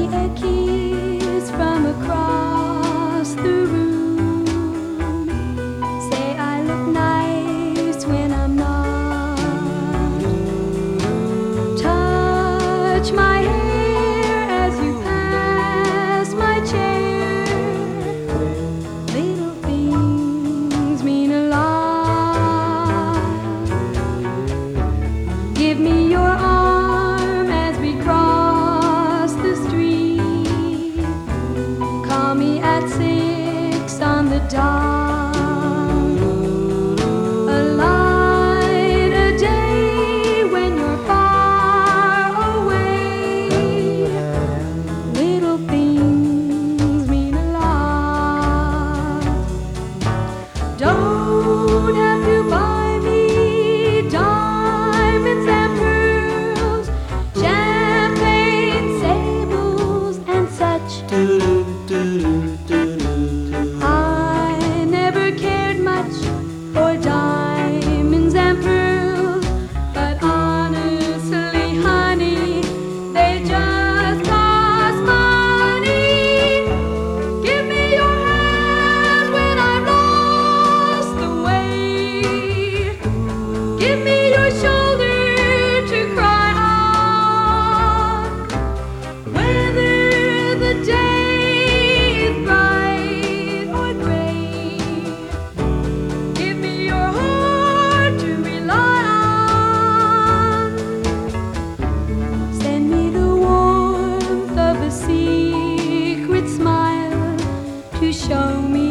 me a kiss from across the room. Say I look nice when I'm not. Touch my hair as you pass my chair. Little things mean a lot. Give me your arm as we cross the street. Call me at 6 on the dot. A light, a day when you're far away. Little things mean a lot. Don't have to buy me diamonds and pearls, champagne, sables, and such. I never cared much for diamonds and pearls, but honestly, honey, they just cost money. Give me your hand when I've lost the way. Give me your shoulder to cry on. Whether the day is bright or gray, give me your heart to rely on. Send me the warmth of a secret smile to show me